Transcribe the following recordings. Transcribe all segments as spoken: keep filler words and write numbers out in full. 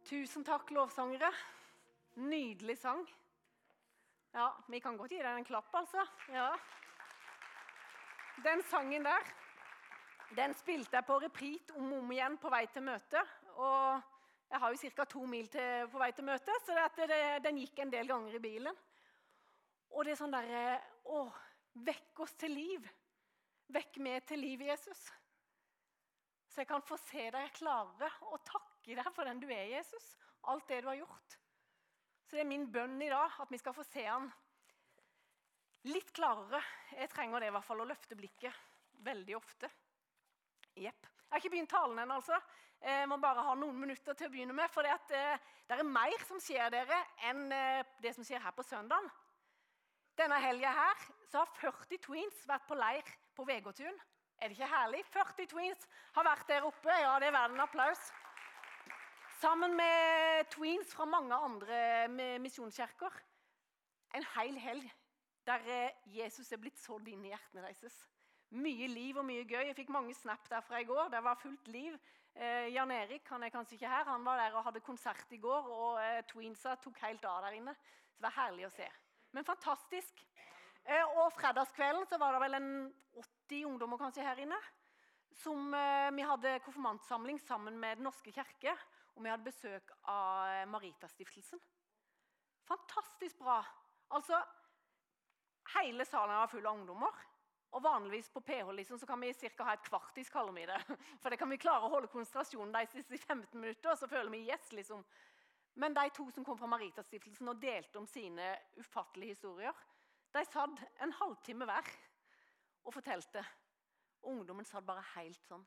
Tusen takk, lovsangere. Nydelig sang. Ja, vi kan godt gi deg en klapp, altså. Ja. Den sangen der, den spilte jeg på repeat om og om igjen på vei til møte. Og jeg har jo cirka to mil til, på vei til møte, så det, det, den gikk en del ganger i bilen. Og det er sånn der, å, vekk oss til liv. Vekk meg til liv, Jesus. Så jeg kan få se deg klare og takke deg for den du er, Jesus. Alt det du har gjort. Så det er min bønn i dag, at vi skal få se han litt klarere. Jeg trenger det i hvert fall, å løfte blikket veldig ofte. Jepp. Jeg har ikke begynt talen ennå, altså. Jeg må bare ha noen minutter til å begynne med, for det, at, det er mer som skjer dere enn det som skjer her på søndagen. Denne helgen her så har førti tweens vært på leir på Vegåtun. Er det ikke herlig? førti tweens har vært der oppe. Ja, det er verdt en applaus. Sammen med tweens fra mange andre misjonskirker. En hel helg der Jesus er blitt sådd inn i hjertene deres. Mye liv og mye gøy. Jeg fikk mange snap derfra i går. Det var fullt liv. Eh, Jan Erik, han er kanskje ikke her. Han var der og hadde konsert i går, og eh, tweensa tok helt av der inne. Så det var herlig å se. Men fantastisk. Eh, og fredagskvelden så var det vel en åtti ungdommer kanskje her inne, som eh, vi hadde konfirmantsamling sammen med Den norske kirke, og vi hadde besøk av Maritastiftelsen. Fantastisk bra. Altså, hele salen var full av ungdommer, og vanligvis på P H liksom, så kan vi cirka ha et kvartis, kaller vi det. For det kan vi klare å holde konsentrasjonen de siste femten minutter, og så føler vi yes, liksom. Men de to som kom fra Maritastiftelsen og delte om sine ufattelige historier, de satt en halvtime hver og fortalte. Ungdommen satt bare helt sånn.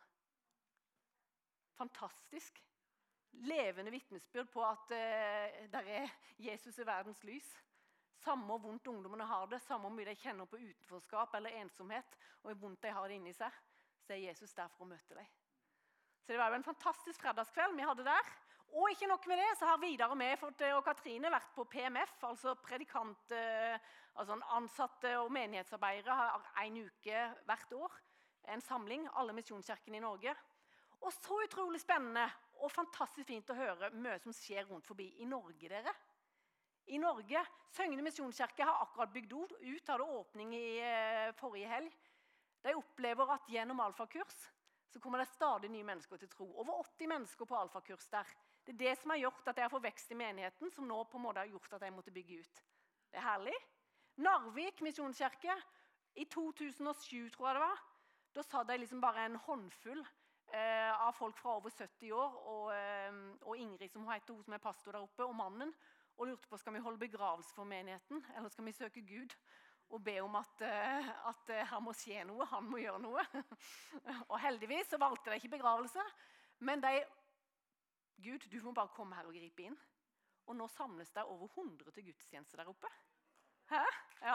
Fantastisk. Levende vitnesbyrd på at uh, der er Jesus i verdens lys. Samme hvor vondt ungdommene har det, samme hvor mye de kjenner på utenforskap eller ensomhet, og hvor vondt de har det inni seg, så er Jesus der for å møte dem. Så det var jo en fantastisk fredagskveld vi hadde der. Og ikke nok med det, så har Vidar og meg og Katrine vært på P M F, altså predikant, altså ansatte og menighetsarbeidere har en uke hvert år, en samling, alle misjonskirkene i Norge. Og så utrolig spennende og fantastisk fint å høre mye som skjer rundt forbi i Norge, dere. I Norge, Søgne misjonskirke har akkurat bygd ut, hadde åpning i forrige helg. De opplever at gjennom alfakurs, så kommer det stadig nye mennesker til tro. Over åtti mennesker på alfakurs der. Det er det som har gjort at jeg har fått vekst i menigheten, som nå på en måte har gjort at jeg måtte bygge ut. Det er herlig. Narvik misjonskirke, i to tusen og sju tror jeg det var, da sa de liksom bare en håndfull eh, av folk fra over sytti år, og, eh, og Ingrid som heter hun som er pastor der oppe, og mannen, og lurte på, skal vi holde begravelse for menigheten, eller skal vi søke Gud? Og be om at, at han må skje noe, han må gjøre noe. Og heldigvis så valgte de ikke begravelse, men de, Gud, du må bare komme her og gripe inn. Og nå samles det over hundre til gudstjeneste der oppe. Hæ? Ja.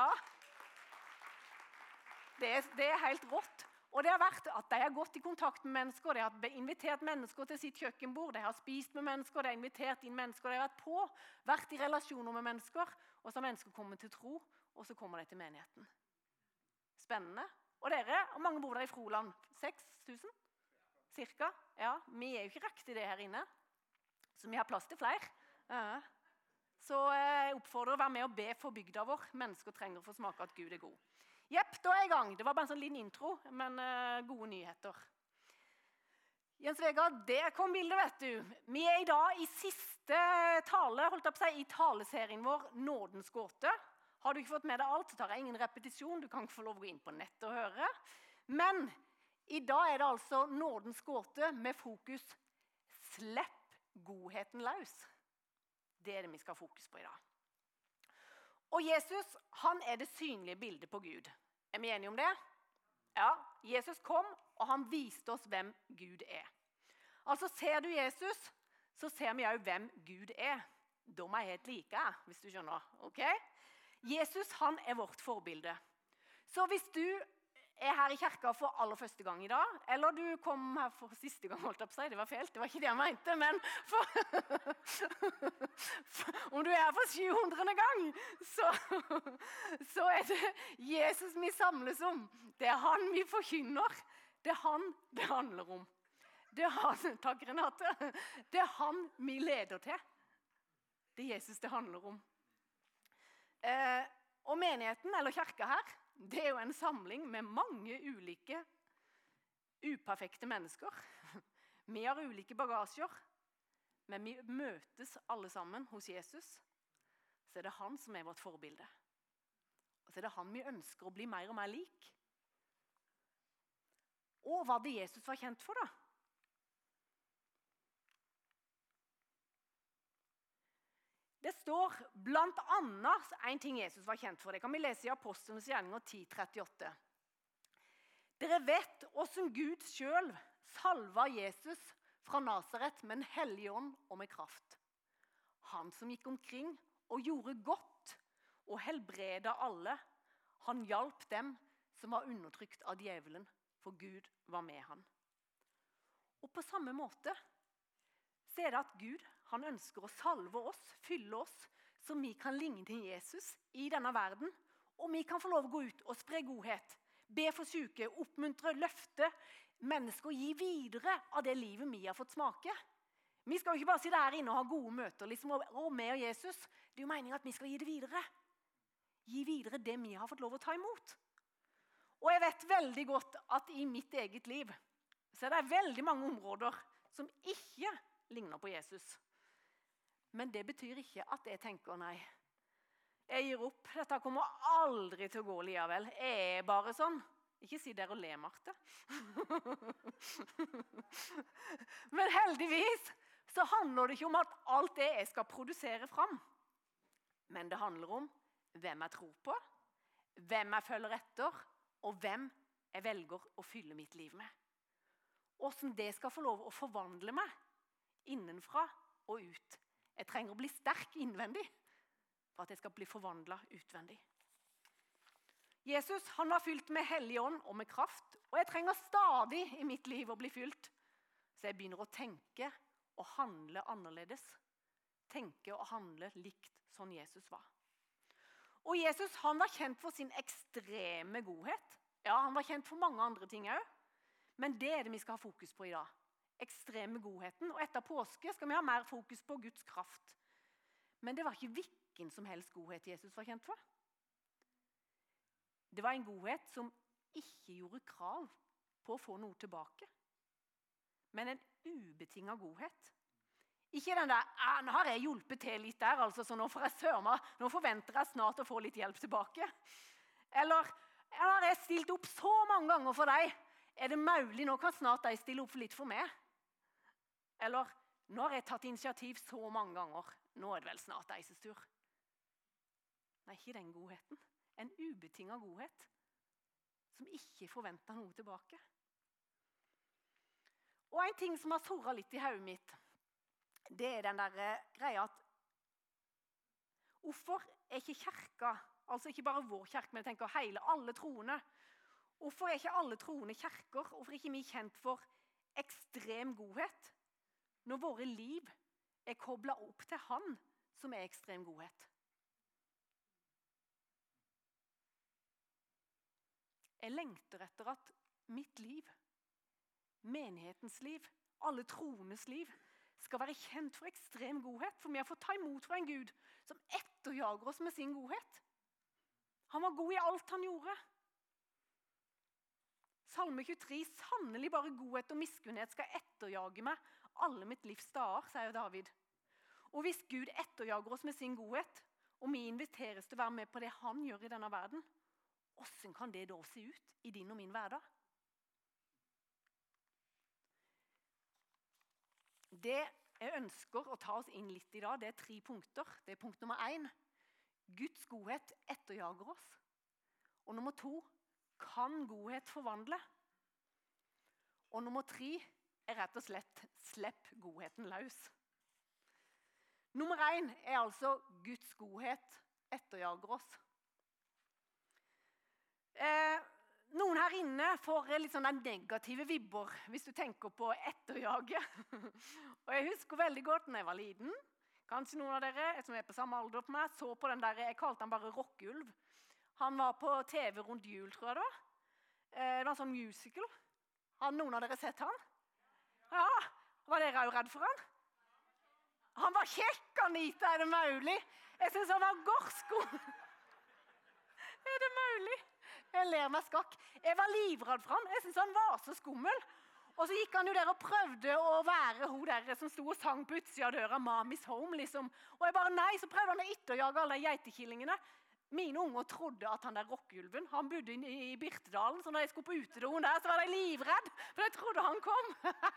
Det er, det er helt rått. Og det har vært at de har gått i kontakt med mennesker, de har invitert mennesker til sitt kjøkkenbord, de har spist med mennesker, de har invitert inn mennesker, de har vært på, vært i relasjoner med mennesker, og så har mennesker kommet til tro, og så kommer de til menigheten. Spennende. Og dere, og mange bor der i Froland, seks tusen? Cirka. Ja, vi er jo ikke riktig det her inne, så vi har plass til flere. Ja. Så jeg oppfordrer å være med og be for bygda vår. Mennesker trenger å få smake at Gud er god. Jepp, da er jeg i gang. Det var bare en sånn liten intro, men uh, gode nyheter. Jens Vegard, der kom bildet, vet du. Vi er i dag i siste tale, holdt jeg på å si, i taleserien vår, Nådens gåte. Har du ikke fått med deg alt, så tar jeg ingen repetisjon. Du kan ikke få lov å gå inn på nett og høre. Men i dag er det altså Nådens gåte med fokus Slipp godheten løs. Det er det vi skal ha fokus på i dag. Og Jesus, han er det synlige bildet på Gud. Er vi enige om det? Ja, Jesus kom, og han viste oss hvem Gud er. Altså, ser du Jesus, så ser vi jo hvem Gud er. Da må jeg helt like, hvis du skjønner, ok? Jesus, han er vårt forbilde. Så hvis du er her i kirka for aller første gang i dag, eller du kom her for siste gang, holdt jeg på å si, det var feil, det var ikke det jeg mente, men for, for, om du er her for sjuhundrede gang, så, så er det Jesus vi samles om. Det er han vi forkynner. Det er han det handler om. Det er han, takk Renate, det er han vi leder til. Det er Jesus det handler om. Eh, og menigheten, eller kirka her, det er jo en samling med mange ulike, uperfekte mennesker. Vi har ulike bagasjer, men vi møtes alle sammen hos Jesus. Så er det han som er vårt forbilde. Og så er det han vi ønsker å bli mer og mer lik. Og hva det Jesus var kjent for da? Det står blant annet en ting Jesus var kjent for. Det kan vi lese i Apostlenes gjerninger ti trettiåtte. Dere vet hvordan Gud selv salva Jesus fra Nazaret med en hellig ånd og med kraft. Han som gikk omkring og gjorde godt og helbreda alle. Han hjalp dem som var undertrykt av djevelen, for Gud var med han. Og på samme måte så er det at Gud, han ønsker å salve oss, fylle oss, så vi kan ligne til Jesus i denne verden, og vi kan få lov å gå ut og spre godhet, be for syke, oppmuntre, løfte mennesker, gi videre av det livet vi har fått smake. Vi skal jo ikke bare sitte her inne og ha gode møter, liksom, og med og Jesus. Det er jo meningen at vi skal gi det videre. Gi videre det vi har fått lov å ta imot. Og jeg vet veldig godt at i mitt eget liv, så er det veldig mange områder som ikke ligner på Jesus. Men det betyr ikke at jeg tenker, nei, jeg gir opp. Dette kommer aldri til å gå likevel. Jeg er bare sånn. Ikke si der og le, Marte. Men heldigvis så handler det ikke om at alt det jeg skal produsere fram. Men det handler om hvem jeg tror på, hvem jeg følger etter, og hvem jeg velger å fylle mitt liv med. Hvordan det skal få lov å forvandle meg innenfra og ut. Jeg trenger å bli sterk innvendig for at jeg skal bli forvandlet utvendig. Jesus, han var fylt med hellig ånd og med kraft, og jeg trenger stadig i mitt liv å bli fylt. Så jeg begynner å tenke og handle annerledes. Tenke og handle likt sånn Jesus var. Og Jesus, han var kjent for sin ekstreme godhet. Ja, han var kjent for mange andre ting også. Men det er det vi skal ha fokus på i dag. Ekstreme godheten. Og etter påske skal vi ha mer fokus på Guds kraft. Men det var ikke hvilken som helst godhet Jesus var kjent for. Det var en godhet som ikke gjorde krav på å få noe tilbake. Men en ubetinget godhet. Ikke den der, nå har jeg hjulpet til litt der, altså, så nå får jeg sørme, nå forventer jeg snart å få litt hjelp tilbake. Eller, nå har jeg stilt opp så mange ganger for deg, er det mulig, nå kan snart de stille opp litt for meg? Eller, nå har jeg tatt initiativ så mange ganger, nå er det vel snart deres tur. Nei, ikke den godheten. En ubetinget godhet, som ikke forventer noe tilbake. Og en ting som har surret litt i hodet mitt, det er den der greia at hvorfor er ikke kirka, altså ikke bare vår kirke, men jeg tenker hele, alle troende, hvorfor er ikke alle troende kirker, hvorfor er ikke vi kjent for ekstrem godhet, når våre liv er koblet opp til han som er ekstrem godhet? Jeg lengter etter at mitt liv, menighetens liv, alle troendes liv, skal være kjent for ekstrem godhet, for vi har fått ta imot fra en Gud som etterjager oss med sin godhet. Han var god i alt han gjorde. Salme tjuetre, sannelig bare godhet og miskunnhet skal etterjage meg alle mitt livs dager, sier David. Og hvis Gud etterjager oss med sin godhet, og vi inviteres til å være med på det han gjør i denne verden, hvordan kan det da se ut i din og min hverdag? Det jeg ønsker å ta oss inn litt i dag, det er tre punkter. Det er punkt nummer én. Guds godhet etterjager oss. Og nummer to, kan godhet forvandle? Og nummer tre er rett og slett, slipp godheten løs. Nummer én er altså Guds godhet etterjager oss. Eh, noen her inne får litt sånne negative vibber hvis du tenker på etterjage. Og jeg husker veldig godt når jeg var liten, kanskje noen av dere som er på samme alder på meg, så på den der, jeg kalte han bare Rockeulv. Han var på T V rundt jul, tror jeg da. Eh, det var en sånn musical. Har noen av dere sett han? Ja, dere er jo redd for han? Han var kjekk, Anita, er det mulig? Jeg synes han var gorsko. Er det mulig? Jeg ler meg skakk. Jeg var livredd for han. Jeg synes han var så skummel. Og så gikk han jo der og prøvde å være hun der som stod og sang på utsida av døra, Mommy's Home, liksom. Og jeg bare, nei, så prøvde han å etterjage alle de geitekillingene. Mine unger trodde at han der rockehulven, han bodde i, i Birtedalen, så når jeg skulle på utedoen der, så var de livredd, for jeg trodde han kom.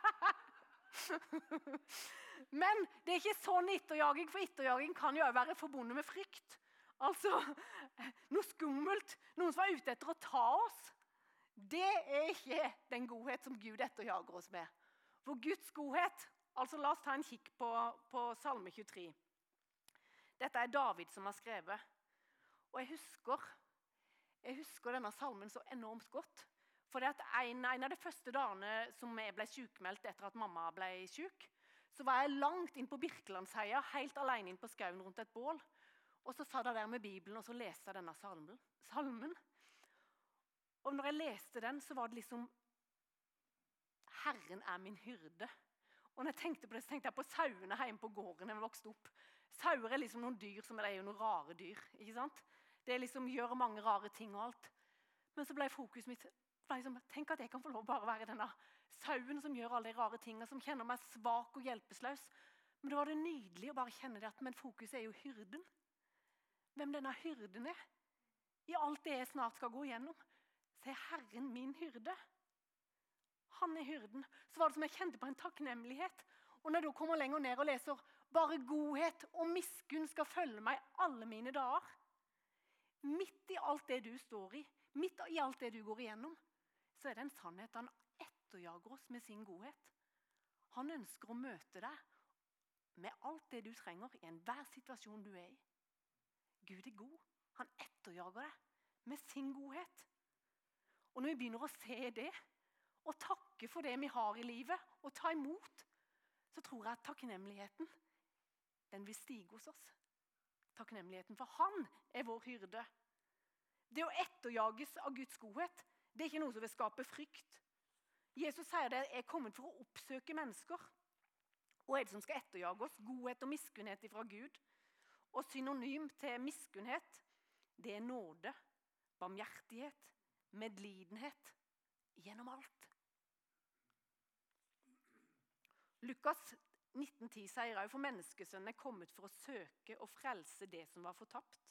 Men det er ikke sånn etterjaging, for etterjaging kan jo også være forbundet med frykt. Altså, noe skummelt, noen som er ute etter å ta oss. Det er ikke den godhet som Gud etterjager oss med. For Guds godhet, altså la oss ta en kikk på, på Salme tjuetre. Dette er David som har skrevet. Og jeg husker, jeg husker denne salmen så enormt godt. For det at en, en av de første dagene som jeg ble sykmeldt etter at mamma ble syk, så var jeg langt inn på Birkelandsheia, helt alene inn på skauen rundt et bål. Og så satt jeg der med Bibelen, og så leste jeg denne salmen. salmen. Og når jeg leste den, så var det liksom Herren er min hyrde. Og når jeg tenkte på det, så tenkte jeg på sauene hjemme på gården når jeg vokste opp. Sauer er liksom noen dyr som er jo noen rare dyr, ikke sant? Det liksom gjør mange rare ting og alt. Men så ble fokus mitt, ble liksom, tenk at jeg kan få lov bare å være denne sauen som gjør alle de rare tingene, som kjenner meg svak og hjelpeløs. Men det var det nydelig å bare kjenne det at, men fokuset er jo hyrden. Hvem denne hyrden er. I alt det jeg snart skal gå gjennom, så er Herren min hyrde. Han er hyrden. Så var det som jeg kjente på en takknemlighet. Og når jeg kommer lenger ned og leser, bare godhet og miskunn skal følge meg alle mine dager. Midt i alt det du står i, midt i alt det du går igjennom, så er det en sannhet. Han etterjager oss med sin godhet. Han ønsker å møte deg med alt det du trenger i enhver situasjon du er i. Gud er god. Han etterjager deg med sin godhet. Og når vi begynner å se det, og takke for det vi har i livet, og ta imot, så tror jeg at takknemligheten, den vil stige hos oss. Takknemligheten, for han er vår hyrde. Det å etterjages av Guds godhet, det er ikke noe som vil skape frykt. Jesus sier det, jeg er kommet for å oppsøke mennesker. Og er det som skal etterjage oss? Godhet og miskunnhet fra Gud. Og synonym til miskunnhet, det er nåde, barmhjertighet, medlidenhet, gjennom alt. Lukas nitten ti sier også, for menneskesønnen er kommet for å søke og frelse det som var fortapt.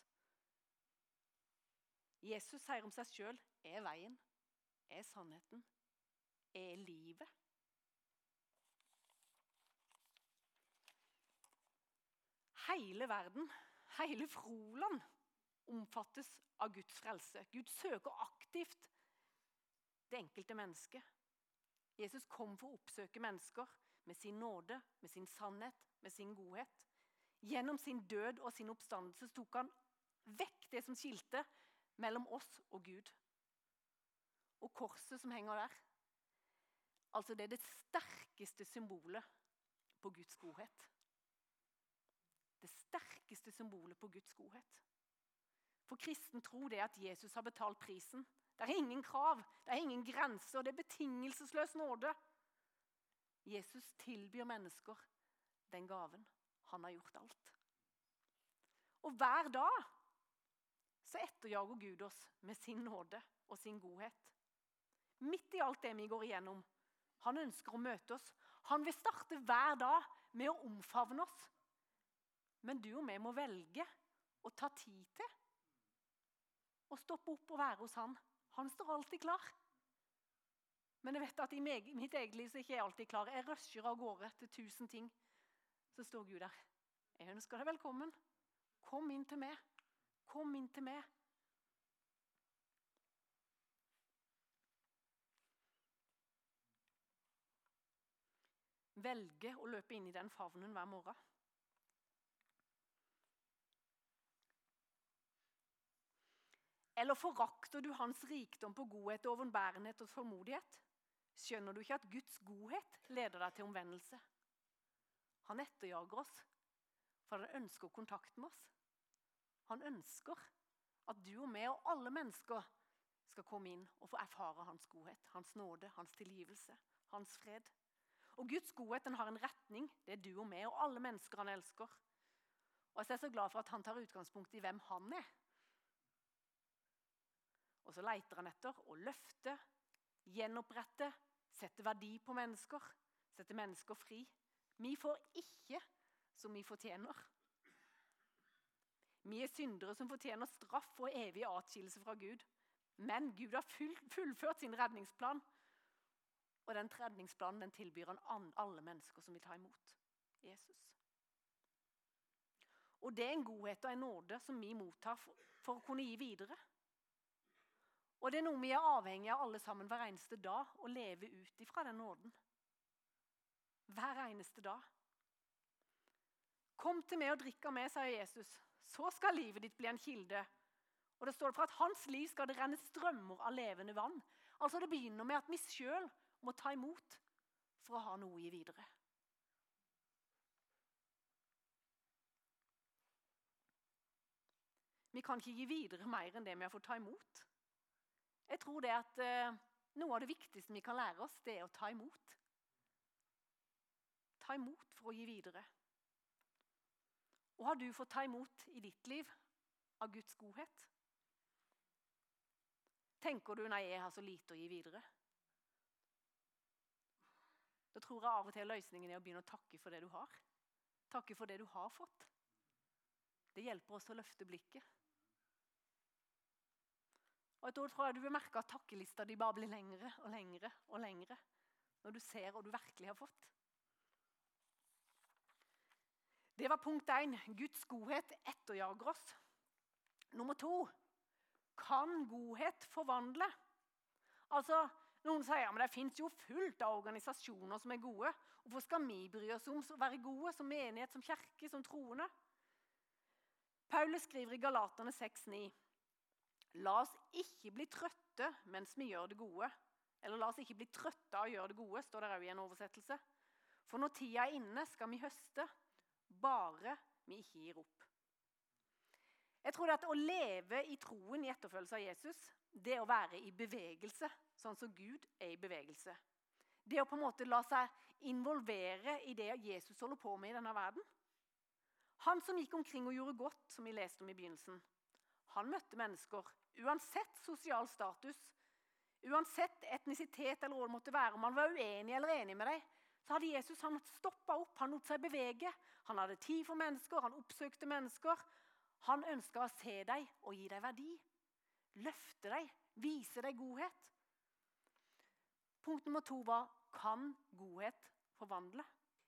Jesus sier om seg selv, er veien, er sannheten, er livet. Hele verden, hele Froland, omfattes av Guds frelse. Gud søker aktivt det enkelte mennesket. Jesus kom for å oppsøke mennesker med sin nåde, med sin sannhet, med sin godhet. Gjennom sin død og sin oppstandelse tok han vekk det som skilte mellom oss og Gud. Og korset som henger der, altså det er det sterkeste symbolet på Guds godhet. Det sterkeste symbolet på Guds godhet. For kristen tro det at Jesus har betalt prisen. Det er ingen krav, det er ingen grenser, det er betingelsesløs nåde. Jesus tilbyr mennesker den gaven. Han har gjort alt. Og hver dag så etterjager Gud oss med sin nåde og sin godhet. Midt i alt det vi går igjennom. Han ønsker å møte oss. Han vil starte hver dag med å omfavne oss. Men du og vi må velge å ta tid til å stoppe opp og være hos han. Han står alltid klar. Men jeg vet at i mitt eget liv så er ikke jeg alltid klar. Jeg rusher av gårde til tusen ting. Så står Gud der. Jeg ønsker deg velkommen. Kom inn til meg. Kom inn til meg. Velge å løpe inn i den favnen hver morgen. Eller forakter du hans rikdom på godhet, overbærenhet og tålmodighet? Skjønner du ikke at Guds godhet leder deg til omvendelse? Han etterjager oss, for han ønsker kontakt med oss. Han ønsker at du og meg og alle mennesker skal komme inn og få erfare hans godhet, hans nåde, hans tilgivelse, hans fred. Og Guds godhet, den har en retning. Det er du og meg, og alle mennesker han elsker. Og jeg er så glad for at han tar utgangspunkt i hvem han er. Og så leiter han etter å løfte, gjenopprette, sette verdi på mennesker, sette mennesker fri. Vi får ikke som vi fortjener. Vi er syndere som fortjener straff og evig atskillelse fra Gud. Men Gud har fullført sin redningsplan. Og den redningsplanen den tilbyr han alle mennesker som vil ta imot Jesus. Og det er en godhet og en nåde som vi mottar for, for å kunne gi videre. Og det er noe vi er avhengige av alle sammen hver eneste dag, å leve ut ifra den nåden. Hver eneste dag. Kom til meg og drikk av meg, sa Jesus. Så skal livet ditt bli en kilde. Og det står for at hans liv skal det renne strømmer av levende vann. Altså det begynner med at vi selv må ta imot for å ha noe å gi videre. Vi kan ikke gi videre mer enn det vi har fått ta imot. Jeg tror det at eh, noe av det viktigste vi kan lære oss, det er å ta imot. Ta imot for å gi videre. Og har du fått ta imot i ditt liv av Guds godhet? Tenker du, nei, jeg har så lite å gi videre? Da tror jeg av og til løsningen er å begynne å takke for det du har. Takke for det du har fått. Det hjelper oss å løfte blikket. Og et år tror jeg du vil merke at takkelista di bare blir lengre og lengre og lengre når du ser hva du virkelig har fått. Det var punkt én. Guds godhet etterjager oss. Nummer to. Kan godhet forvandle? Altså, noen sier, ja, men det finnes jo fullt av organisasjoner som er gode. Hvorfor skal vi bry oss om å være gode som menighet, som kirke, som troende? Paulus skriver i Galaterne seks ni. La oss ikke bli trøtte mens vi gjør det gode. Eller la oss ikke bli trøtte av å gjøre det gode, står det også i en oversettelse. For når tida er inne, skal vi høste, bare vi ikke gir opp. Jeg tror at å leve i troen i etterfølgelse av Jesus, det er å være i bevegelse, sånn som Gud er i bevegelse. Det å på en måte la seg involvere i det Jesus holder på med i denne verden. Han som gikk omkring og gjorde godt, som vi leste om i begynnelsen, han møtte mennesker, uansett sosial status, uansett etnisitet eller hva det måtte være, om han var uenig eller enig med deg, så hadde Jesus han stoppet opp, han lot seg bevege, han hadde tid for mennesker, han oppsøkte mennesker, han ønsket å se deg og gi deg verdi, løfte deg, vise deg godhet. Punkt nummer to var, kan godhet forvandle?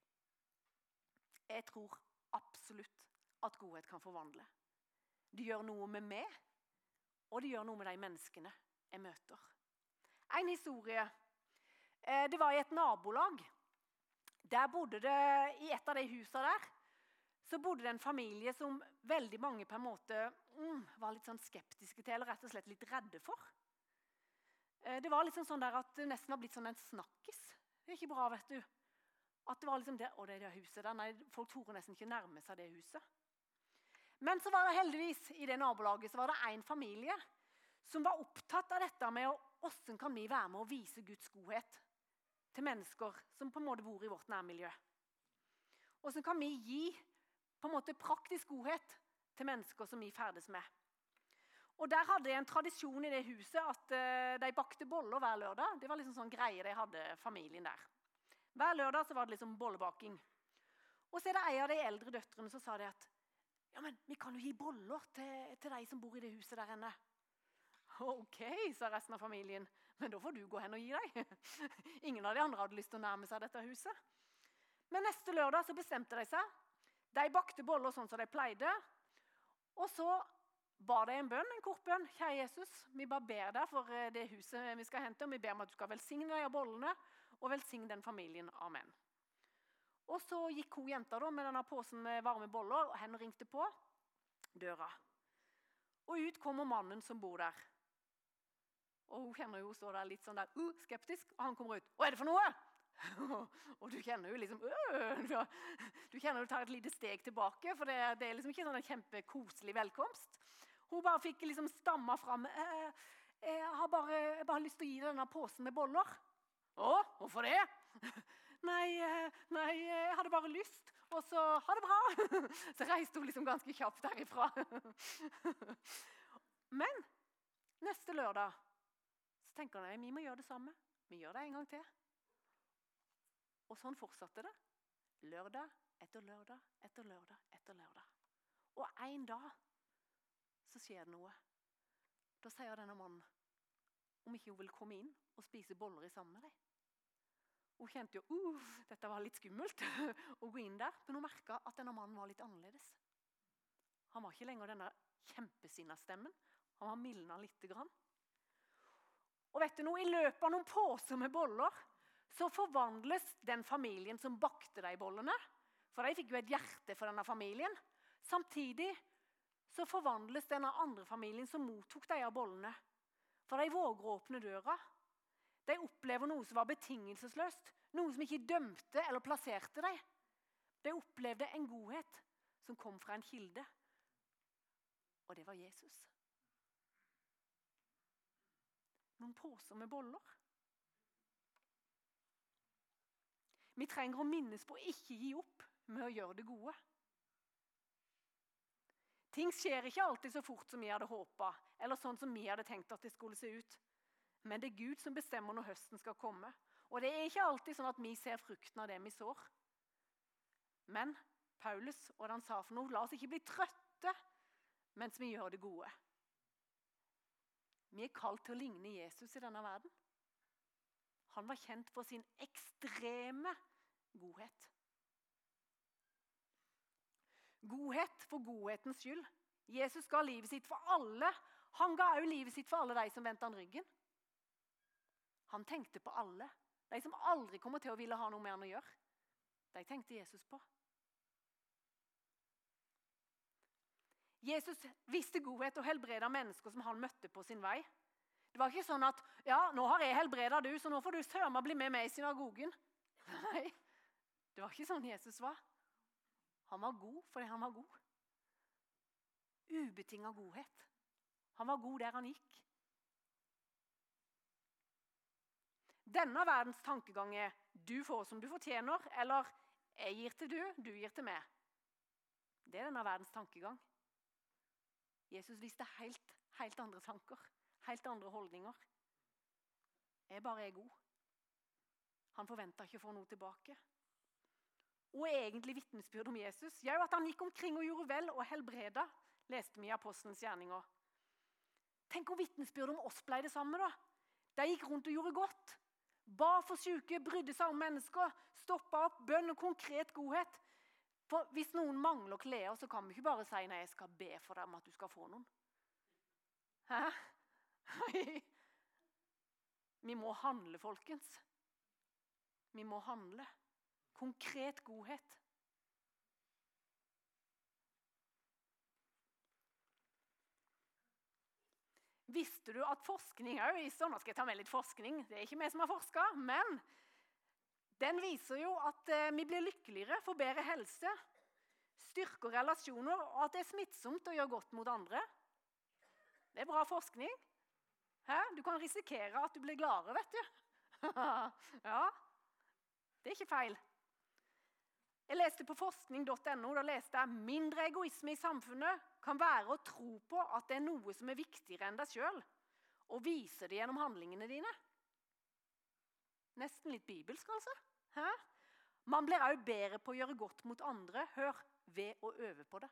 Jeg tror absolutt at godhet kan forvandle. Det gjør noe med meg, og det gjør noe med de menneskene jeg møter. En historie, det var i et nabolag. Der bodde det, i et av de husene der, så bodde det en familie som veldig mange på en måte mm, var litt sånn skeptiske til, eller rett og slett litt redde for. Det var liksom sånn der at det nesten har blitt sånn en snakkis. Det er ikke bra, vet du. At det var liksom det, å det er det huset der, nei, folk torde nesten ikke nærme seg det huset. Men så var det heldigvis i det nabolaget så var det en familie som var opptatt av dette med hvordan kan vi være med å vise Guds godhet til mennesker som på en måte bor i vårt nærmiljø. Hvordan kan vi gi på en måte praktisk godhet til mennesker som vi ferdes med. Og der hadde de en tradisjon i det huset at de bakte boller hver lørdag. Det var liksom sånn greie de hadde familien der. Hver lørdag så var det liksom bollebaking. Og så er det en av de eldre døtrene som sa det at ja, men vi kan jo gi boller til, til de som bor i det huset der inne. Ok, sa resten av familien. Men da får du gå hen og gi deg. Ingen av de andre hadde lyst til å nærme seg dette huset. Men neste lørdag så bestemte de seg. De bakte boller sånn som de pleide. Og så ba de en bønn, en kort bønn. Kjære Jesus, vi bare ber deg for det huset vi skal hente, og vi ber om at du skal velsigne deg av bollene, og velsigne den familien. Amen. Og så gikk hun jenta da, med denne påsen med varme boller, og henne ringte på døra. Og ut kommer mannen som bor der. Og hun kjenner jo, står der litt sånn der, uh, skeptisk, og han kommer ut. Hva er det for noe? Og du kjenner jo liksom, uh, du kjenner du tar et lite steg tilbake, for det, det er liksom ikke sånn en kjempekoselig velkomst. Hun bare fikk liksom stamma frem, eh, jeg har bare, jeg bare lyst til å gi deg denne påsen med boller. Å, hvorfor det? Nei, nei, jeg hadde bare lyst. Og så, ha det bra. Så reiste hun liksom ganske kjapt derifra. Men neste lørdag så tenker jeg, vi må gjøre det samme. Vi gjør det en gang til. Og sånn fortsatte det. Lørdag etter lørdag etter lørdag etter lørdag. Og en dag så skjer det noe. Da sier denne mannen om ikke hun vil komme inn og spise boller i sammen med deg. Hun kjente jo, uh, dette var litt skummelt å gå inn der, men hun merket at denne mannen var litt annerledes. Han var ikke lenger denne kjempesinna stemmen. Han var mildnet litt grann. Og vet du noe, i løpet av noen påser med boller, så forvandles den familien som bakte de bollene, for de fikk jo et hjerte for denne familien. Samtidig så forvandles denne andre familien som mottok de av bollene. For de våger å åpne døra. De opplever noe som var betingelsesløst, noe som ikke dømte eller plasserte dem. De opplevde en godhet som kom fra en kilde, og det var Jesus. Noen påser med boller. Vi trenger å minnes på å ikke gi opp med å gjøre det gode. Ting skjer ikke alltid så fort som vi hadde håpet, eller sånn som vi hadde tenkt at det skulle se ut. Men det er Gud som bestemmer når høsten skal komme. Og det er ikke alltid sånn at vi ser frukten av det vi sår. Men Paulus, og det han sa for noe, la oss ikke bli trøtte mens vi gjør det gode. Vi er kalt til å ligne Jesus i denne verden. Han var kjent for sin ekstreme godhet. Godhet for godhetens skyld. Jesus ga livet sitt for alle. Han ga også livet sitt for alle de som vendte han ryggen. Han tenkte på alle. De som aldri kommer til å ville ha noe mer enn å gjøre. De tenkte Jesus på. Jesus visste godhet og helbredet mennesker som han møtte på sin vei. Det var ikke sånn at, ja, nå har jeg helbredet du, så nå får du sørme bli med meg i synagogen. Nei, det var ikke sånn Jesus var. Han var god fordi han var god. Ubetinget godhet. Han var god der han gikk. Denne verdens tankegang er du får som du fortjener, eller jeg gir til du, du gir til meg. Det er denne verdens tankegang. Jesus visste helt, helt andre tanker, helt andre holdninger. Jeg bare er god. Han forventet ikke å få noe tilbake. Og egentlig vittnesbyrd om Jesus, ja, at han gikk omkring og gjorde vel og helbreda, leste vi i Apostelens gjerninger. Tenk om vittnesbyrd om oss ble det samme da. De gikk rundt og gjorde godt. Ba for syke, brydde seg om mennesker, stoppet opp, bønn og konkret godhet. For hvis noen mangler klær, så kan vi ikke bare si, nei, jeg skal be for deg om at du skal få noen. Hæ? Vi må handle, folkens. Vi må handle. Konkret godhet. Visste du at forskning også viser, nå skal jeg ta med litt forskning, det er ikke vi som har forsket, men den viser jo at vi blir lykkeligere, får bedre helse, styrker relasjoner, og at det er smittsomt å gjøre godt mot andre. Det er bra forskning. Hæ? Du kan risikere at du blir gladere, vet du. Ja, det er ikke feil. Jeg leste på forskning punktum no, da leste jeg mindre egoisme i samfunnet kan være å tro på at det er noe som er viktigere enn deg selv, og vise det gjennom handlingene dine. Nesten litt bibelsk, altså. Hæ? Man blir også bedre på å gjøre godt mot andre, hør, ved å øve på det.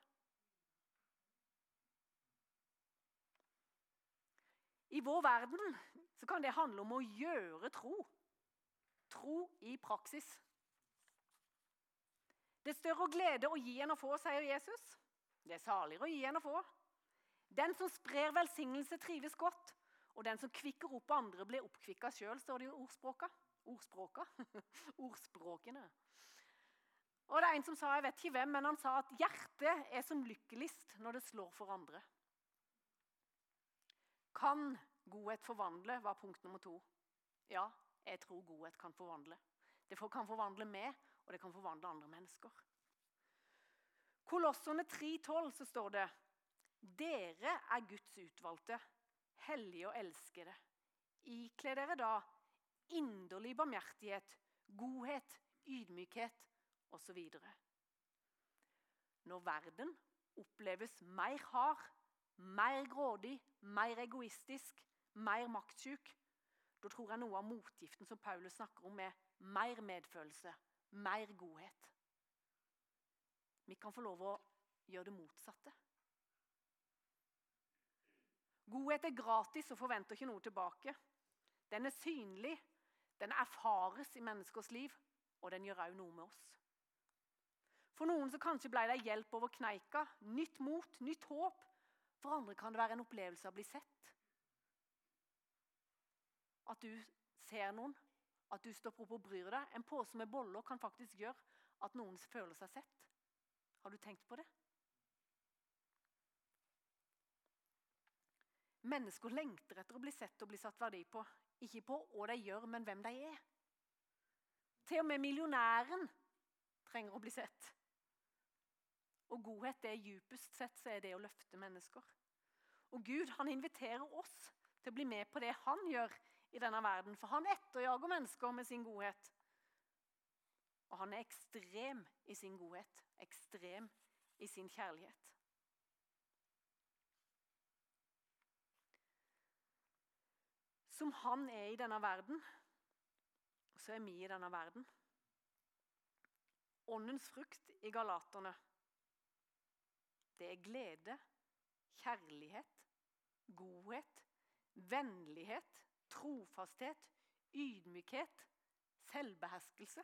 I vår verden så kan det handle om å gjøre tro. Tro i praksis. Det er større glede å gi enn å få, sier Jesus. Det er saligere å gi enn å få. Den som sprer velsignelse trives godt, og den som kvikker opp andre blir oppkvikket selv, står det i ordspråka. Ordspråka? Ordspråkene. Og det er en som sa, jeg vet ikke hvem, men han sa at hjertet er som lykkelist når det slår for andre. Kan godhet forvandle, var punkt nummer to. Ja, jeg tror godhet kan forvandle. Det kan forvandle meg, og det kan forvandle andre mennesker. Kolosserne tre tolv så står det, dere er Guds utvalgte, hellige og elskede. Ikle dere da inderlig barmhjertighet, godhet, ydmykhet og så videre. Når verden oppleves mer hard, mer grådig, mer egoistisk, mer maktsyk, da tror jeg noe av motgiften som Paulus snakker om er mer medfølelse, mer godhet. Vi kan få lov å gjøre det motsatte. Godhet er gratis og forventer ikke noe tilbake. Den er synlig, den erfares i menneskers liv, og den gjør også noe med oss. For noen så kanskje ble det hjelp over kneika, nytt mot, nytt håp. For andre kan det være en opplevelse av å bli sett. At du ser noen, at du stopper opp og bryr deg. En påse med boller kan faktisk gjøre at noen føler seg sett. Har du tenkt på det? Mennesker lengter etter å bli sett og bli satt verdi på. Ikke på hva de gjør, men hvem de er. Til og med millionæren trenger å bli sett. Og godhet, det er djupest sett, så er det å løfte mennesker. Og Gud, han inviterer oss til å bli med på det han gjør i denne verden. For han etterjager mennesker med sin godhet. Og han er ekstrem i sin godhet. Ekstrem i sin kjærlighet. Som han er i denne verden, så er vi i denne verden. Åndens frukt i Galaterne, det er glede, kjærlighet, godhet, vennlighet, trofasthet, ydmykhet, selvbeherskelse.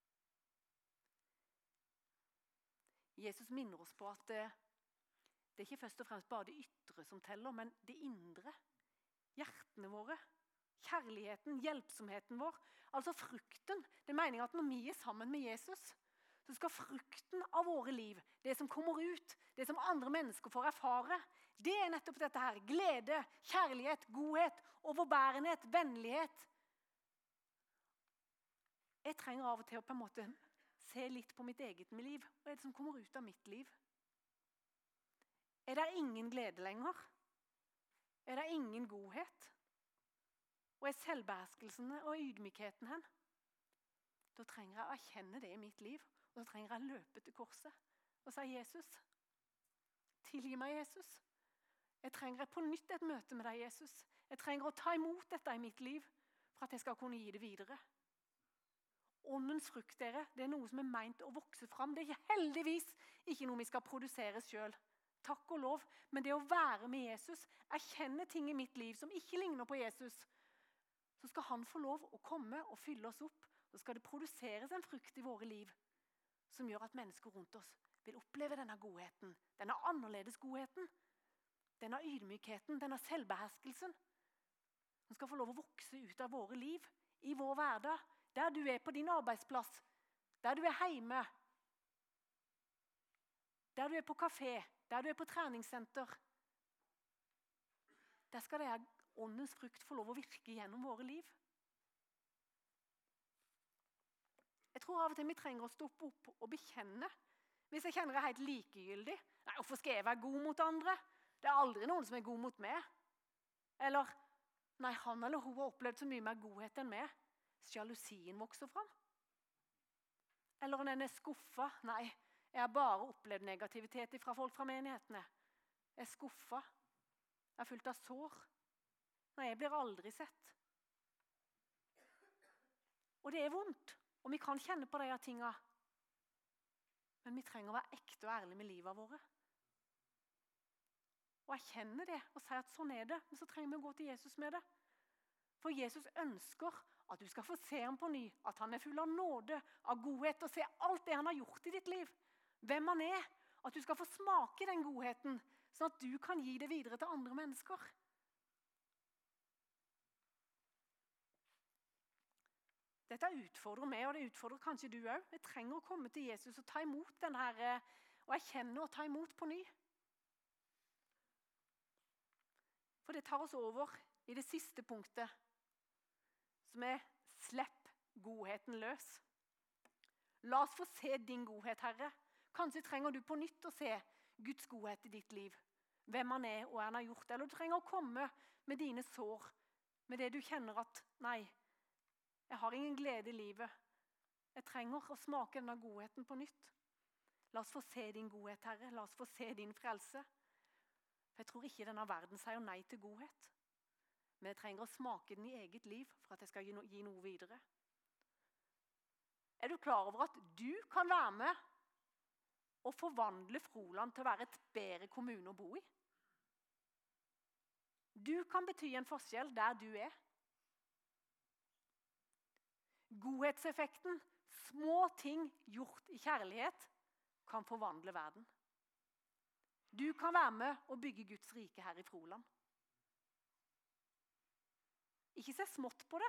Jesus minner oss på at det, det er ikke først og fremst bare det ytre som teller, men det indre, hjertene våre, kjærligheten, hjelpsomheten vår, altså frukten. Det er meningen at når vi er sammen med Jesus, så skal frukten av våre liv, det som kommer ut, det som andre mennesker får erfare, det er nettopp dette her. Glede, kjærlighet, godhet, overbærenhet, vennlighet. Jeg trenger av og til å på en måte se litt på mitt eget liv. Hva er det som kommer ut av mitt liv? Er det ingen glede lenger? Er det ingen godhet? Og er selvbeherskelsen og ydmykheten hen? Da trenger jeg å erkjenne det i mitt liv. Og da trenger jeg å løpe til korset og si, Jesus, tilgi meg, Jesus. Jeg trenger på nytt et møte med deg, Jesus. Jeg trenger å ta imot dette i mitt liv for at jeg skal kunne gi det videre. Åndens frukt, dere, det er noe som er meint å vokse fram. Det er ikke heldigvis ikke noe vi skal produsere selv. Takk og lov. Men det å være med Jesus, erkjenne ting i mitt liv som ikke ligner på Jesus, så skal han få lov å komme og fylle oss opp. Så skal det produseres en frukt i våre liv som gjør at mennesker rundt oss vil oppleve denne godheten, denne annerledes godheten, denne ydmykheten, denne selvbeherskelsen. Den skal få lov å vokse ut av våre liv, i vår hverdag, der du er på din arbeidsplass, der du er hjemme, der du er på kafé, der du er på treningssenter. Der skal det åndens frukt få lov å virke gjennom våre liv. Jeg tror av og til vi trenger å stoppe opp og bekjenne. Hvis jeg kjenner jeg er helt likegyldig. Nei, hvorfor skal jeg være god mot andre? Det er aldri noen som er god mot meg. Eller, nei, han eller hun har opplevd så mye mer godhet enn meg. Sjalusien vokser fram. Eller når en er skuffet. Nei, jeg har bare opplevd negativitet fra folk fra menighetene. Jeg er skuffet. Jeg er fullt av sår. Nei, jeg blir aldri sett. Og det er vondt. Og vi kan kjenne på de her tingene. Men vi trenger å være ekte og ærlige med livet våre. Og erkjenne det og si at sånn er det. Men så trenger vi å gå til Jesus med det. For Jesus ønsker at du skal få se ham på ny. At han er full av nåde, av godhet. Og se alt det han har gjort i ditt liv. Hvem han er. At du skal få smake den godheten. Sånn at du kan gi det videre til andre mennesker. Dette utfordrer meg, og det utfordrer kanskje du også. Vi trenger å komme til Jesus og ta imot den her, og erkjenne og ta imot på ny. For det tar oss over i det siste punktet, som er slipp godheten løs. La oss få se din godhet, Herre. Kanskje trenger du på nytt å se Guds godhet i ditt liv. Hvem han er og hva han har gjort. Eller du trenger å komme med dine sår, med det du kjenner at, nei, jeg har ingen glede i livet. Jeg trenger å smake denne godheten på nytt. La oss få se din godhet, Herre. La oss få se din frelse. For jeg tror ikke denne verden sier nei til godhet. Men jeg trenger å smake den i eget liv for at jeg skal gi, no gi noe videre. Er du klar over at du kan være med og forvandle Froland til å være et bedre kommune å bo i? Du kan bety en forskjell der du er. Godhetseffekten, små ting gjort i kjærlighet, kan forvandle verden. Du kan være med og bygge Guds rike her i Froland. Ikke se smått på det.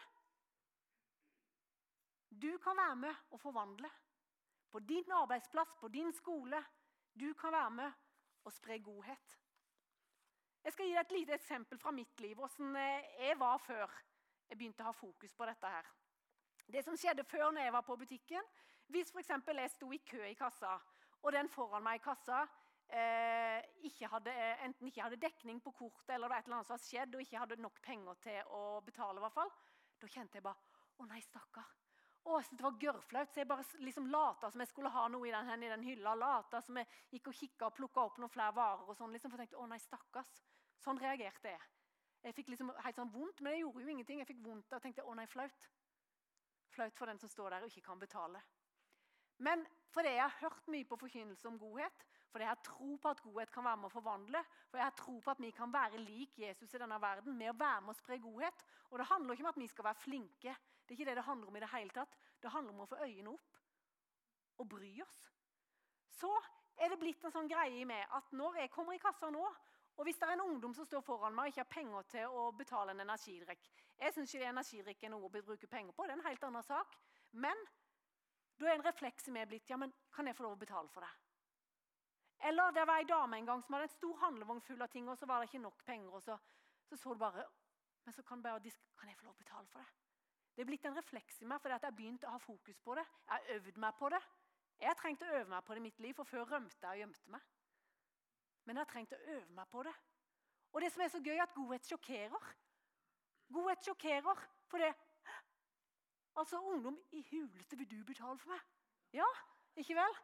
Du kan være med og forvandle. På din arbeidsplass, på din skole. Du kan være med og spre godhet. Jeg skal gi deg et lite eksempel fra mitt liv, hvordan jeg var før jeg begynte å ha fokus på dette her. Det som skjedde før når jeg var på butikken, hvis for eksempel jeg sto i kø i kassa, og den foran meg i kassa eh, ikke hadde, enten ikke hadde dekning på kortet, eller det var et eller annet som hadde skjedd, og ikke hadde nok penger til å betale i hvert fall, da kjente jeg bare, å nei, stakkar. Å, jeg synes det var gørflaut, så jeg bare liksom lata som jeg skulle ha noe i den, i den hylla, lata som jeg gikk og kikket og plukket opp noen flere varer og sånn, liksom, for jeg tenkte, å nei, stakkars. Sånn reagerte jeg. Jeg fikk liksom helt sånn vondt, men jeg gjorde jo ingenting. Jeg fikk vondt og tenkte, å nei, flaut. Flaut for den som står der og ikke kan betale. Men fordi jeg har hørt mye på forkynnelse om godhet, fordi jeg har tro på at godhet kan være med å forvandle, for jeg har tro på at vi kan være lik Jesus i denne verden med å være med å spre godhet. Og det handler ikke om at vi skal være flinke. Det er ikke det det handler om i det hele tatt. Det handler om å få øynene opp og bry oss. Så er det blitt en sånn greie i meg at når jeg kommer i kassa nå, og hvis det er en ungdom som står foran meg og ikke har penger til å betale en energidrikk, jeg synes ikke det energidrikk er noe å bruke penger på, det er en helt annen sak, men da er en refleks i meg blitt, ja, men kan jeg få lov å betale for det? Eller det var en dame en gang som hadde en stor handlevogn full av ting, og så var det ikke nok penger, og så så, så du bare, men så kan, bare, kan jeg få lov å betale for det? Det er blitt en refleks i meg, fordi at jeg har begynt å ha fokus på det. Jeg har øvd meg på det. Jeg har trengt å øve meg på det i mitt liv, for før rømte jeg og gjemte meg. Men jeg har trengt å øve meg på det. Og det som er så gøy er at godhet sjokkerer. Godhet sjokkerer, for det, altså ungdom, i huleste vil du betale for meg? Ja, ikke vel?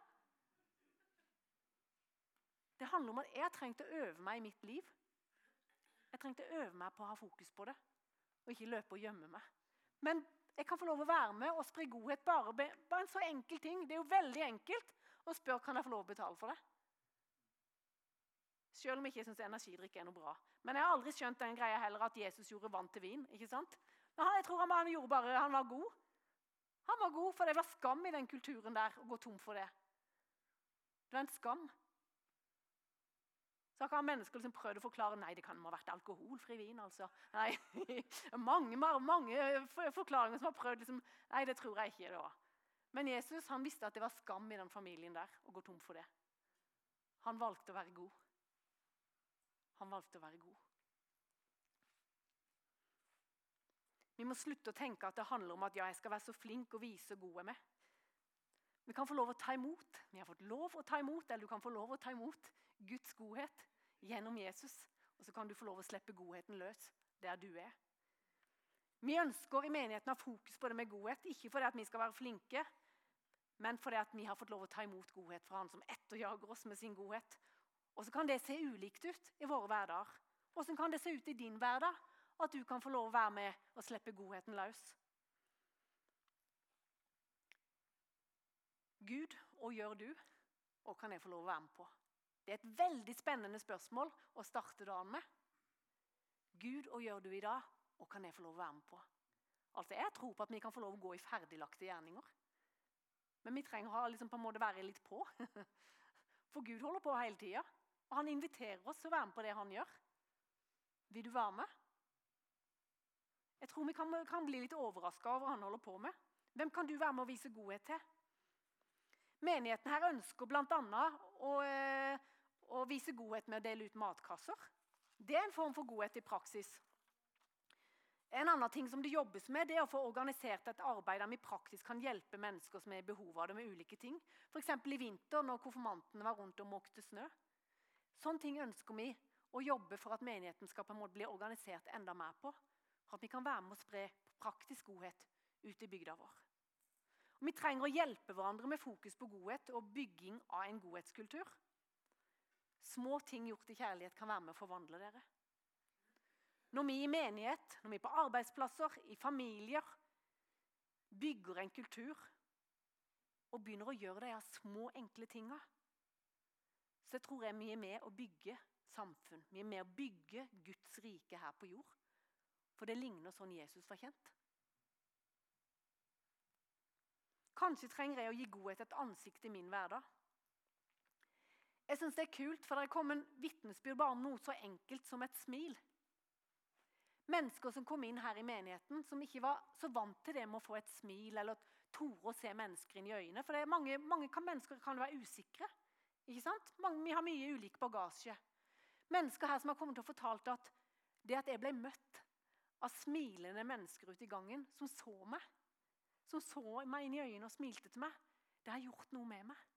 Det handler om at jeg har trengt å øve meg i mitt liv. Jeg har trengt å øve meg på å ha fokus på det, og ikke løpe og gjemme meg. Men jeg kan få lov å være med og spre godhet bare, bare en så enkel ting. Det er jo veldig enkelt å spørre, kan jeg få lov å betale for det? Selv om jeg ikke synes energidrikk er noe bra. Men jeg har aldri skjønt den greia heller at Jesus gjorde vann til vin, ikke sant? Men han, jeg tror han, han gjorde bare, han var god. Han var god, for det var skam i den kulturen der å gå tom for det. Det var en skam. Så har mennesker liksom prøvd å forklare, nei, det kan ha vært alkoholfri vin, altså. Nei, mange, mange forklaringer som har prøvd, liksom, nei, det tror jeg ikke det var. Men Jesus, han visste at det var skam i den familien der å gå tom for det. Han valgte å være god. Han valgte å være god. Vi må slutte å tenke at det handler om at ja, jeg skal være så flink og vise hvor god jeg er med. Vi kan få lov å ta imot. Vi har fått lov å ta imot, eller du kan få lov å ta imot Guds godhet gjennom Jesus. Og så kan du få lov å slippe godheten løs der du er. Vi ønsker i menigheten å ha fokus på det med godhet, ikke fordi at vi skal være flinke, men fordi at vi har fått lov å ta imot godhet fra han som etterjager oss med sin godhet. Og så kan det se ulikt ut i våre hverdager. Hvordan kan det se ut i din hverdag? At du kan få lov å være med og slippe godheten løs. Gud, hva gjør du? Og kan jeg få lov å være med på? Det er et veldig spennende spørsmål å starte dagen med. Gud, hva gjør du i dag? Og kan jeg få lov å være med på? Altså, jeg tror på at vi kan få lov å gå i ferdiglagte gjerninger. Men vi trenger å liksom på en måte være litt på. For Gud holder på hele tiden. Og han inviterer oss til å være med på det han gjør. Vil du være med? Jeg tror vi kan, kan bli litt overrasket over hva han holder på med. Hvem kan du være med å vise godhet til? Menigheten her ønsker blant annet å, å vise godhet med å dele ut matkasser. Det er en form for godhet i praksis. En annen ting som det jobbes med, det er å få organisert et arbeid der vi praktisk kan hjelpe mennesker som er i behov av det med ulike ting. For eksempel i vinter når konfirmantene var rundt og måkte snø. Sånne ting ønsker vi å jobbe for at menigheten skal på en måte bli organisert enda mer på. For at vi kan være med å spre praktisk godhet ut i bygda vår. Vi trenger å hjelpe hverandre med fokus på godhet og bygging av en godhetskultur. Små ting gjort i kjærlighet kan være med å forvandle dere. Når vi i menighet, når vi på arbeidsplasser, i familier, bygger en kultur og begynner å gjøre de her små, enkle tingene, så tror jeg vi er med å bygge samfunn. Vi er med å bygge Guds rike her på jord. For det ligner sånn Jesus var kjent. Kanskje trenger jeg å gi godhet et ansikt i min hverdag. Jeg synes det er kult, for det kommer en vittnesbyrd bare om noe så enkelt som et smil. Mennesker som kom inn her i menigheten, som ikke var så vant til det med å få et smil, eller tore å se mennesker inn i øynene. For det er mange, mange kan, mennesker kan være usikre, ikke sant? Mange, vi har mye ulik bagasje. Mennesker her som har kommet og fortalt at det at jeg ble møtt av smilende mennesker ute i gangen, som så meg, som så meg inn i øynene og smilte til meg, det har gjort noe med meg.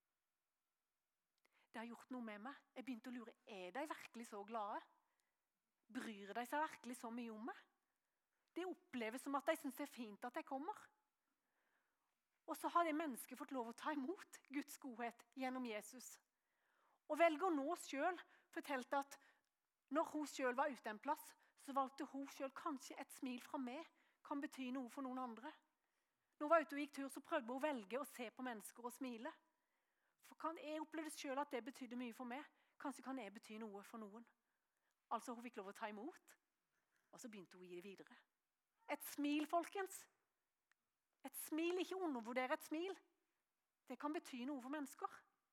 Det har gjort noe med meg. Jeg begynte å lure, er de virkelig så glade? Bryr de seg virkelig så mye om meg? Det oppleves som at de synes det er fint at jeg kommer. Og så har det mennesket fått lov å ta imot Guds godhet gjennom Jesus. Og velger nå selv, fortalte at når hun selv var ute en plass, så valgte hun selv kanskje et smil fra meg kan bety noe for noen andre. Når hun var ute og gikk tur, så prøvde hun å velge å se på mennesker og smile. For kan jeg opplevde selv at det betydde mye for meg? Kanskje kan det bety noe for noen. Altså hun fikk lov å ta imot, og så begynte hun å gi det videre. Et smil, folkens. Et smil, ikke undervurdere et smil. Det kan bety noe for mennesker.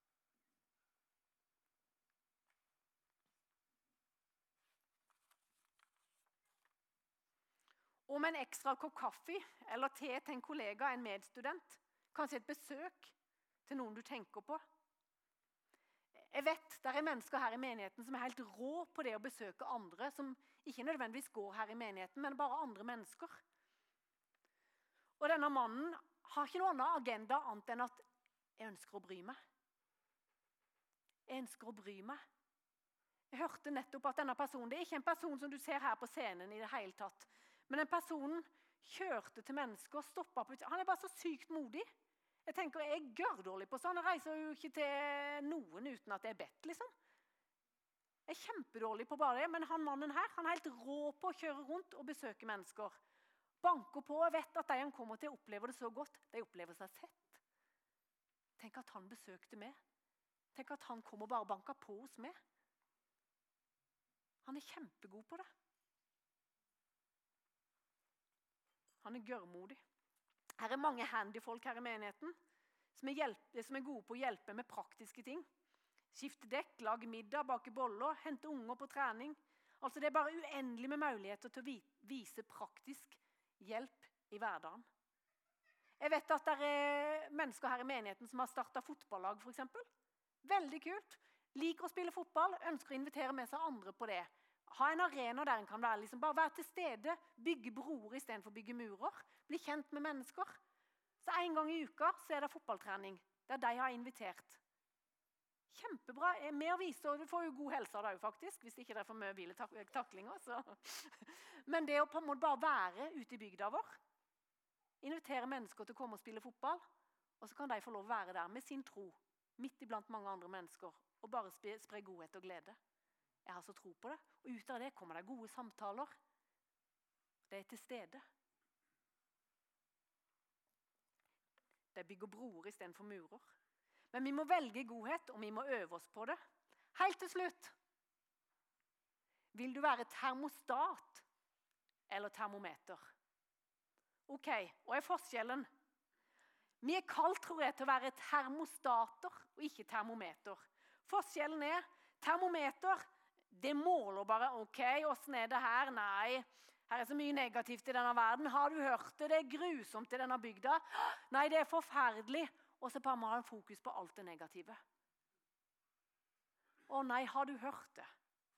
Om en ekstra kopp kaffe eller te til en kollega, en medstudent, kanskje et besøk til noen du tenker på. Jeg vet, det er mennesker her i menigheten som er helt rå på det å besøke andre, som ikke nødvendigvis går her i menigheten, men bare andre mennesker. Og denne mannen har ikke noen annen agenda annet enn at jeg ønsker å bry meg. Jeg ønsker å bry meg. Jeg hørte nettopp at denne personen, det er ikke en person som du ser her på scenen i det hele tatt, men en person kjørte til mennesker, stoppet på, han er bare så sykt modig. Jeg tenker, jeg er gørdårlig på sånn, jeg reiser jo ikke til noen uten at jeg er bedt, liksom. Jeg er kjempedårlig på bare det, men han mannen her, han er helt rå på å kjøre rundt og besøke mennesker. Banker på og vet at de han kommer til opplever det så godt, de opplever seg sett. Tenk at han besøkte meg. Tenk at han kom og bare banket på hos meg. Han er kjempegod på det. Han er gørmodig. Her er mange handyfolk her i menigheten som er, hjelpe, som er gode på å hjelpe med praktiske ting. Skifte dekk, lage middag, bake boller, hente unger på trening. Altså det er bare uendelig med muligheter til å vise praktisk hjelp i hverdagen. Jeg vet at det er mennesker her i menigheten som har startet fotballag for eksempel. Veldig kult. Liker å spille fotball, ønsker å invitere med seg andre på det. Ha en arena der en kan være, liksom, bare være til stede, bygge broer i stedet for å bygge murer, bli kjent med mennesker. Så en gang i uka så er det fotballtrening, der de har invitert. Kjempebra, er med å vise, og du får jo god helse av det faktisk, hvis ikke det er for mye taklinger. Så. Men det å på en måte bare være ute i bygda vår, invitere mennesker til å komme og spille fotball, og så kan de få lov å være der med sin tro, midt iblant mange andre mennesker, og bare spre godhet og glede. Jeg har så tro på det, og ut av det kommer det gode samtaler. Det er til stede. Det bygger broer i stedet for murer. Men vi må velge godhet, og vi må øve oss på det. Helt til slutt. Vil du være termostat eller termometer? Ok, og er forskjellen? Vi er kalt, tror jeg, til å være termostater og ikke termometer. Forskjellen er termometer. Det måler bare, ok, hvordan er det her? Nei, her er så mye negativt i denne verden. Har du hørt det? Det er grusomt i denne bygda. Nei, det er forferdelig. Og så bare må han fokus på alt det negative. Å nei, har du hørt det?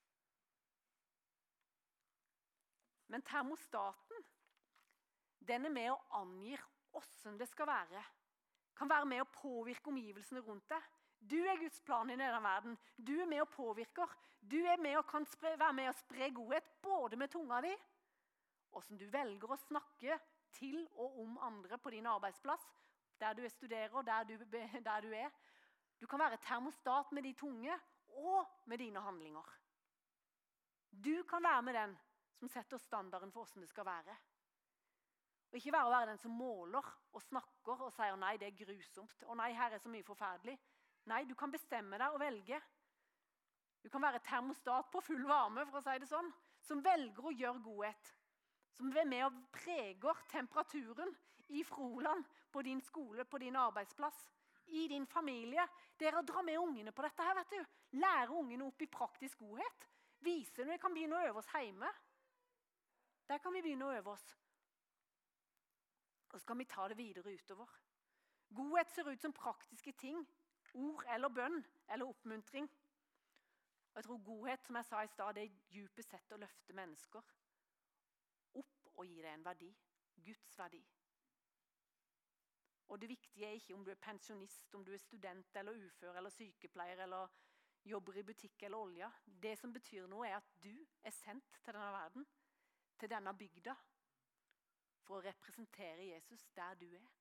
Men termostaten, den er med og angir hvordan det skal være. Kan være med å påvirke omgivelsene rundt deg. Du er Guds plan i denne verden. Du er med og påvirker. Du er med og kan spre, være med og spre godhet både med tunga di, og som du velger å snakke til og om andre på din arbeidsplass, der du studerer, der du, der du er. Du kan være termostat med de tunge og med dine handlinger. Du kan være med den som setter standarden for hvordan det skal være. Og ikke være å være den som måler og snakker og sier nei, det er grusomt. Og nei, her er så mye forferdelig. Nei, du kan bestemme deg og velge. Du kan være termostat på full varme, for å si det sånn, som velger å gjøre godhet. Som er med og preger temperaturen i Froland, på din skole, på din arbeidsplass, i din familie. Dere drar med ungene på dette her, vet du. Lærer ungene opp i praktisk godhet. Viser når vi kan begynne å øve oss hjemme. Der kan vi begynne å øve oss. Og så kan vi ta det videre utover. Godhet ser ut som praktiske ting. Ord eller bønn eller oppmuntring. Og jeg tror godhet, som jeg sa i stad, det er djupest sett å løfte mennesker opp og gi det en verdi. Guds verdi. Og det viktige er ikke om du er pensjonist, om du er student eller ufør eller sykepleier eller jobber i butikk eller olje. Det som betyr noe er at du er sendt til denne verden, til denne bygda, for å representere Jesus der du er.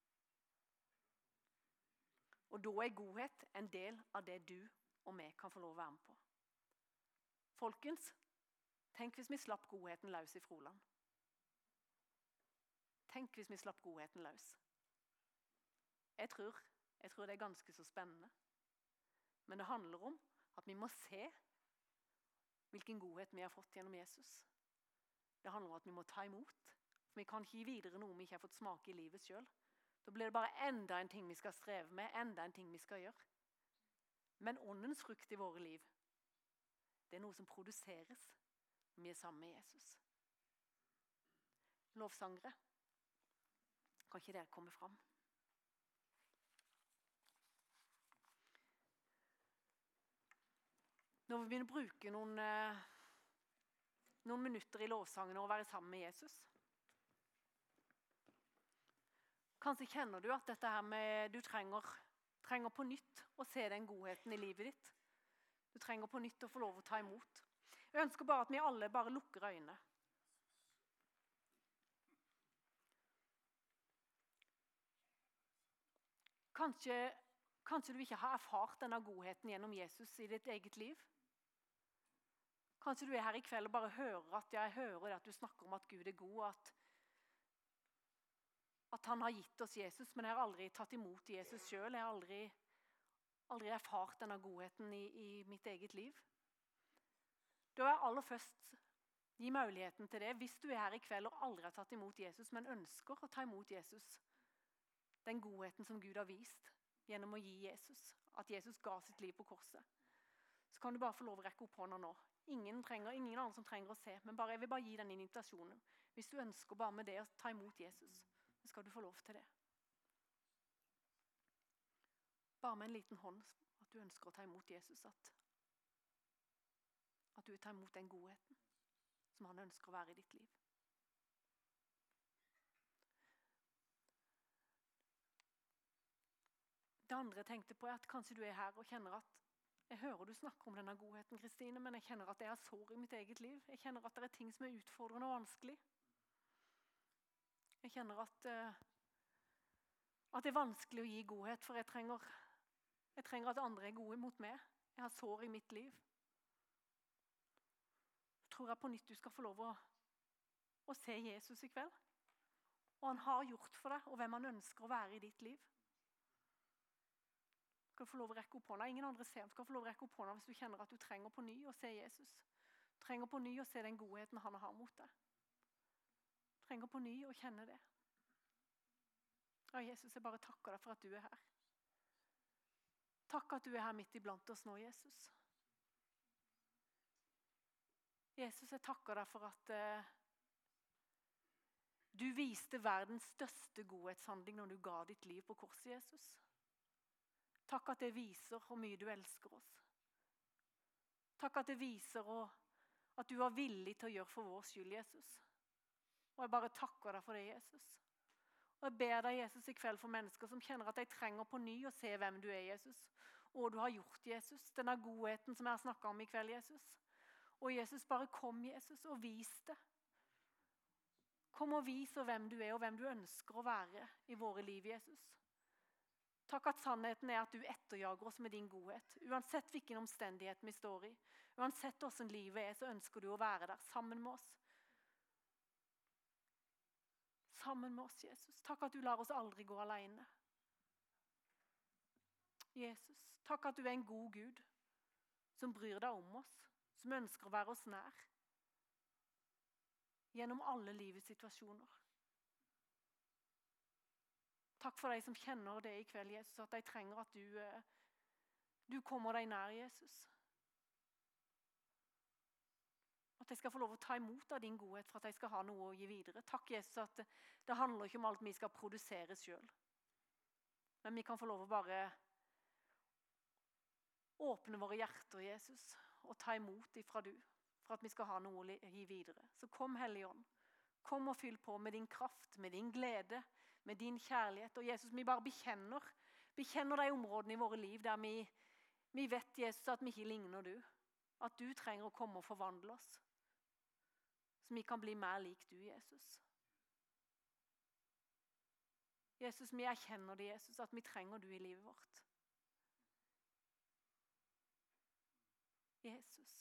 Og da er godhet en del av det du og vi kan få lov å være med på. Folkens, tenk hvis vi slapp godheten løs i Froland. Tenk hvis vi slapp godheten løs. Jeg tror, jeg tror det er ganske så spennende. Men det handler om at vi må se hvilken godhet vi har fått gjennom Jesus. Det handler om at vi må ta imot. For vi kan ikke gi videre noe vi ikke har fått smake i livet selv. Da blir det bare enda en ting vi skal streve med, enda en ting vi skal gjøre. Men åndens frukt i våre liv, det er noe som produseres når vi er sammen med Jesus. Lovsangere, kan ikke dere komme fram? Når vi begynner å bruke noen, eh, noen minutter i lovsangen og være sammen med Jesus. Kanskje kjenner du at dette her med, du trenger, trenger på nytt å se den godheten i livet ditt. Du trenger på nytt å få lov å ta imot. Jeg ønsker bare at vi alle bare lukker øynene. Kanskje, kanskje du ikke har erfart denne godheten gjennom Jesus i ditt eget liv. Kanskje du er her i kveld og bare hører at jeg hører at du snakker om at Gud er god, at, at han har gitt oss Jesus, men jeg har aldri tatt imot Jesus selv. Jeg har aldri, aldri erfart denne godheten i, i mitt eget liv. Da vil jeg aller først gi muligheten til det. Hvis du er her i kveld og aldri har tatt imot Jesus, men ønsker å ta imot Jesus, den godheten som Gud har vist gjennom å gi Jesus, at Jesus ga sitt liv på korset, så kan du bare få lov å rekke opp hånda nå. Ingen, trenger, ingen annen som trenger å se, men bare, jeg vil bare gi den invitasjonen. Hvis du ønsker bare med det å ta imot Jesus, så skal du få lov til det. Bare med en liten hånd, at du ønsker å ta imot Jesus, at, at du tar imot den godheten som han ønsker å være i ditt liv. Det andre jeg tenkte på er at kanskje du er her og kjenner at jeg hører du snakker om denne godheten, Kristine, men jeg kjenner at jeg har sår i mitt eget liv. Jeg kjenner at det er ting som er utfordrende og vanskelig. Jeg kjenner at, uh, at det er vanskelig å gi godhet, for jeg trenger, jeg trenger at andre er gode mot meg. Jeg har sår i mitt liv. Jeg tror jeg på nytt du skal få lov å, å se Jesus i kveld. Og han har gjort for deg, og hvem han ønsker å være i ditt liv. Du skal få lov å rekke opp hånda. Ingen andre ser. Du skal få lov å rekke opp hånda hvis du kjenner at du trenger på ny å se Jesus. Du trenger på ny å se den godheten han har mot deg. Du trenger på ny å kjenne det. Ja, Jesus, jeg bare takker deg for at du er her. Takk at du er her midt iblant oss nå, Jesus. Jesus, jeg takker deg for at uh, du viste verdens største godhetshandling når du ga ditt liv på korset, Jesus. Takk at det viser hvor mye du elsker oss. Takk at det viser at du var villig til å gjøre for vår skyld, Jesus. Og jeg bare takker deg for det, Jesus. Og jeg ber deg, Jesus, i kveld for mennesker som kjenner at de trenger på ny å se hvem du er, Jesus. Og du har gjort, Jesus. Denne godheten som jeg har snakket om i kveld, Jesus. Og Jesus, bare kom, Jesus, og vis det. Kom og vis hvem du er, og hvem du ønsker å være i våre liv, Jesus. Takk at sannheten er at du etterjager oss med din godhet. Uansett hvilken omstendighet vi står i, uansett hvordan livet er, så ønsker du å være der sammen med oss. Sammen med oss, Jesus. Takk at du lar oss aldri gå alene. Jesus, takk at du er en god Gud som bryr deg om oss, som ønsker å være oss nær. Gjennom alle livets situasjoner. Takk for de som kjenner det i kveld, Jesus, at de trenger at du, du kommer deg nær, Jesus. At de skal få lov å ta imot av din godhet for at de skal ha noe å gi videre. Takk, Jesus, at det, det handler ikke om alt vi skal produsere selv. Men vi kan få lov å bare åpne våre hjerter, Jesus, og ta imot ifra du, for at vi skal ha noe å gi videre. Så kom, Hellige Ånd. Kom og fyll på med din kraft, med din glede, med din kjærlighet. Og Jesus, vi bare bekjenner, bekjenner de områdene i våre liv der vi, vi vet, Jesus, at vi ikke ligner du. At du trenger å komme og forvandle oss. Så vi kan bli mer lik du, Jesus. Jesus, vi erkjenner det, Jesus, at vi trenger du i livet vårt. Jesus.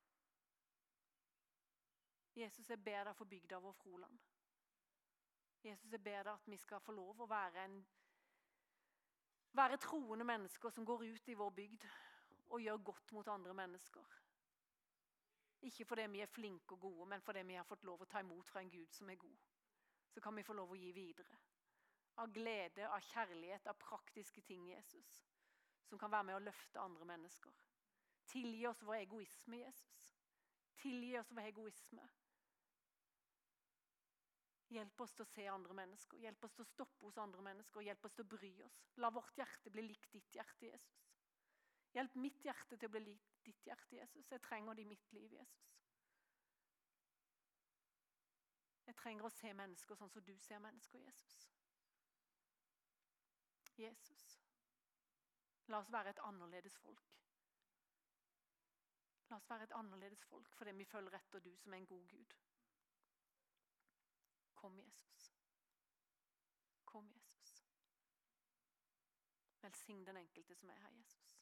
Jesus, jeg ber deg for bygda vår Froland. Jesus, jeg ber deg at vi skal få lov å være, en, være troende mennesker som går ut i vår bygd og gjør godt mot andre mennesker. Ikke fordi vi er flinke og gode, men fordi vi har fått lov å ta imot fra en Gud som er god. Så kan vi få lov å gi videre. Av glede, av kjærlighet, av praktiske ting, Jesus, som kan være med å løfte andre mennesker. Tilgi oss vår egoisme, Jesus. Tilgi oss vår egoisme. Hjelp oss til å se andre mennesker. Hjelp oss til å stoppe hos andre mennesker. Hjelp oss til å bry oss. La vårt hjerte bli likt ditt hjerte, Jesus. Hjelp mitt hjerte til å bli likt ditt hjerte, Jesus. Jeg trenger det i mitt liv, Jesus. Jeg trenger å se mennesker sånn som du ser mennesker, Jesus. Jesus. La oss være et annerledes folk. La oss være et annerledes folk, fordi vi følger etter du som er en god Gud. Kom, Jesus. Kom, Jesus. Velsign den enkelte som er her, Jesus.